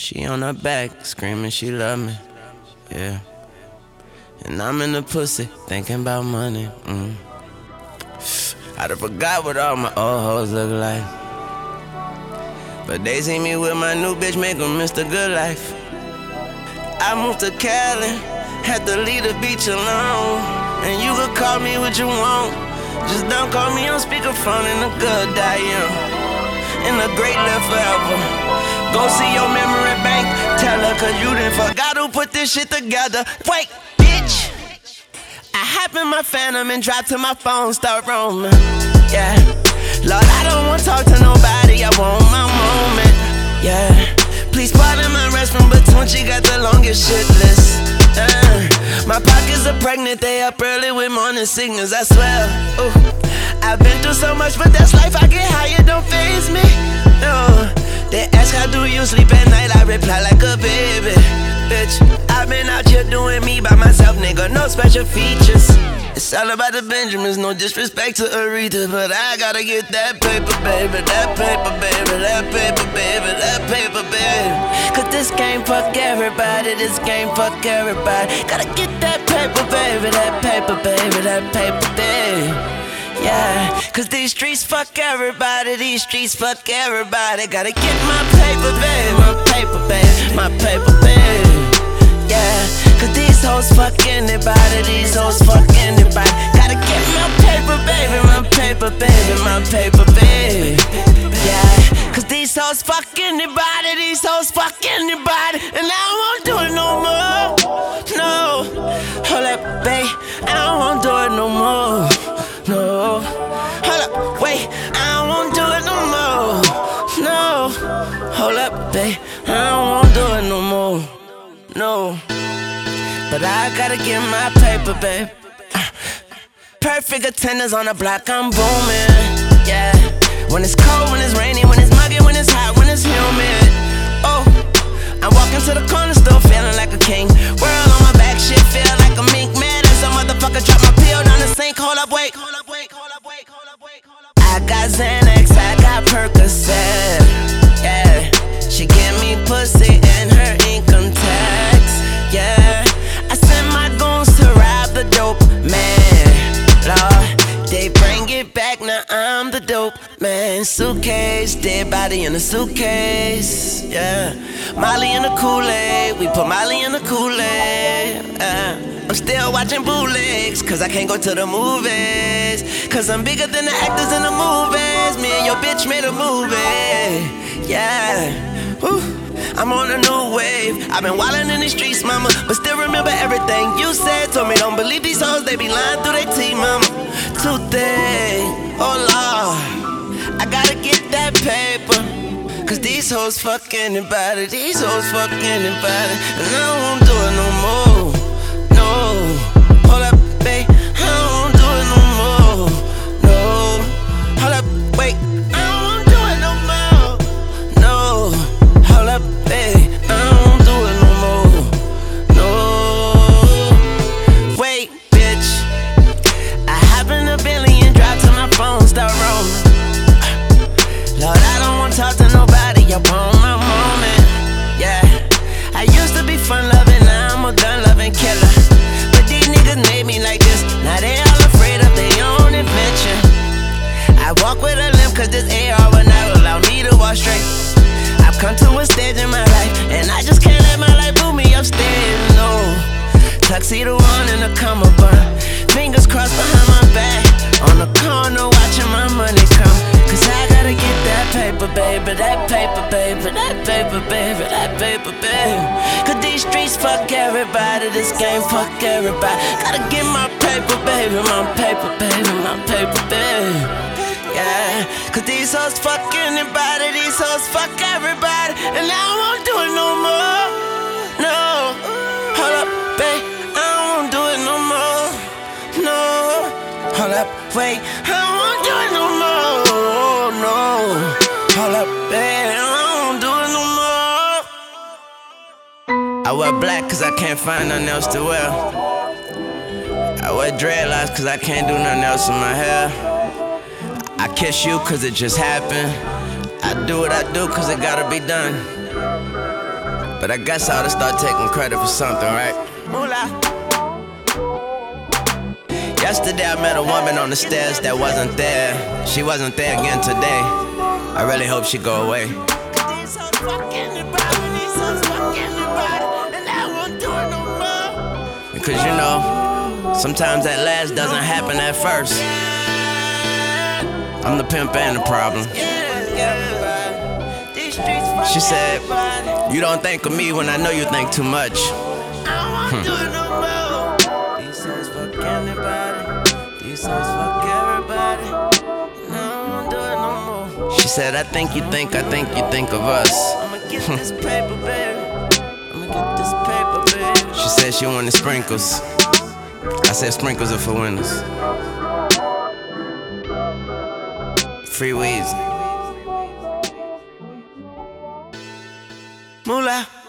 She on her back, screaming she love me, yeah. And I'm in the pussy, thinking about money, I done forgot what all my old hoes look like. But they see me with my new bitch, make them miss the good life. I moved to Cali, had to leave the beach alone. And you could call me what you want, just don't call me on speakerphone. In the good die young, in the great live forever. Go see your memory bank, tell her cause you done forgot who put this shit together. Wait, bitch, I hop in my Phantom and drive till my phone start roaming, yeah. Lord, I don't wanna talk to nobody, I want my moment, yeah. Please pardon my restroom, but Tunchi got the longest shit list. My pockets are pregnant, they up early with morning sickness, I swear. Ooh. I've been through so much, but that's life, I get high, it don't faze me. No. They ask how do you sleep at night, I reply like a baby. Bitch, I've been out here doing me by myself, nigga, no special features. It's all about the Benjamins, no disrespect to Aretha, but I gotta get that paper, baby, that paper, baby, that paper, baby, that paper, baby. Cause this game fuck everybody, this game fuck everybody. Gotta get that paper, baby, that paper, baby, that paper, baby. Yeah, cause these streets fuck everybody, these streets fuck everybody. Gotta get my paper, baby, my paper, baby, my paper, baby. Yeah, cause these hoes fuck anybody, these hoes fuck anybody. Gotta get my paper, baby, my paper, baby, my paper, baby. Yeah, cause these hoes fuck anybody, these hoes fuck anybody. And I don't wanna do it no more, no. Hold up, babe, I don't wanna do it no more, no. Hold up, wait, I don't wanna do it no more, no. Hold up, babe, I don't wanna do it no more, no. But I gotta get my paper, babe. Perfect attendance on the block, I'm booming, yeah. When it's cold, when it's rainy, when it's muggy, when it's hot, when it's humid. Oh, I'm walking to the corner store feeling like a king. World on my back, shit feel like a mink. Man, and some motherfucker drop my pill down the sink. Hold up, wait. I got Xanax, I got Percocet, yeah. She give me pussy and her income tax, yeah. I send my goons to rob the dope man, Lord. They bring it back, now I'm the dope man. Suitcase, dead body in a suitcase, yeah. Molly in the Kool-Aid, we put Molly in the Kool-Aid, I'm still watching bootlegs, cause I can't go to the movies. Cause I'm bigger than the actors in the movies. Me and your bitch made a movie, yeah. Woo. I'm on a new wave. I've been wildin' in the streets, mama, but still remember everything you said. Told me don't believe these hoes, they be lying through their teeth, mama. Too thick, oh Lord, I gotta get that paper. Cause these hoes fuck anybody, these hoes fuck anybody. And I don't wanna do it no more, no. Hold up, babe, I don't wanna do it no more, no. Hold up, wait, I don't wanna do it no more, no. Hold up, babe, I don't wanna do it no more, no. Wait, bitch, I hop in a Bentley and drive till my phone start roaming. Lord, I don't wanna talk to nobody, I want my moment, yeah. I used to be fun loving, now I'm a gun loving killer. But these niggas made me like this, now they all afraid of their own invention. I walk with a limp cause this AR will not allow me to walk straight. I've come to a stage in my life, and I just can't let my life move me upstairs, no. Tuxedo on and a cummerbund, fingers crossed behind my back, on the corner watching my money come. Cause I gotta get that paper, baby, that paper, baby, that paper, baby, that paper, baby. Cause these streets fuck everybody, this game fuck everybody. Gotta get my paper, baby, my paper, baby, my paper, baby. Yeah, cause these hoes fuck anybody, these hoes fuck everybody. And I don't wanna do it no more, no. Hold up, babe, I don't wanna do it no more, no. Hold up, wait, I don't wanna do it no more, no. Hold up, babe, I don't do it no more. I wear black cause I can't find nothing else to wear. I wear dreadlocks cause I can't do nothing else in my hair. I kiss you cause it just happened. I do what I do cause it gotta be done. But I guess I ought to start taking credit for something, right? Moolah. Yesterday I met a woman on the stairs that wasn't there. She wasn't there again today. I really hope she go away. These hoes fucking about it, these hoes fucking about it, and I won't do it no more. Because you know, sometimes that last doesn't happen at first. I'm the pimp and the problem. She said, you don't think of me when I know you think too much. I won't do it no more. These hoes fuck anybody. These hoes fuck everybody. No, I won't do it no more. She said, I think you think of us. I'ma get this paper, baby. I'ma get this paper, baby. She said she wanted sprinkles. I said sprinkles are for winners. Free Weezy. Moolah.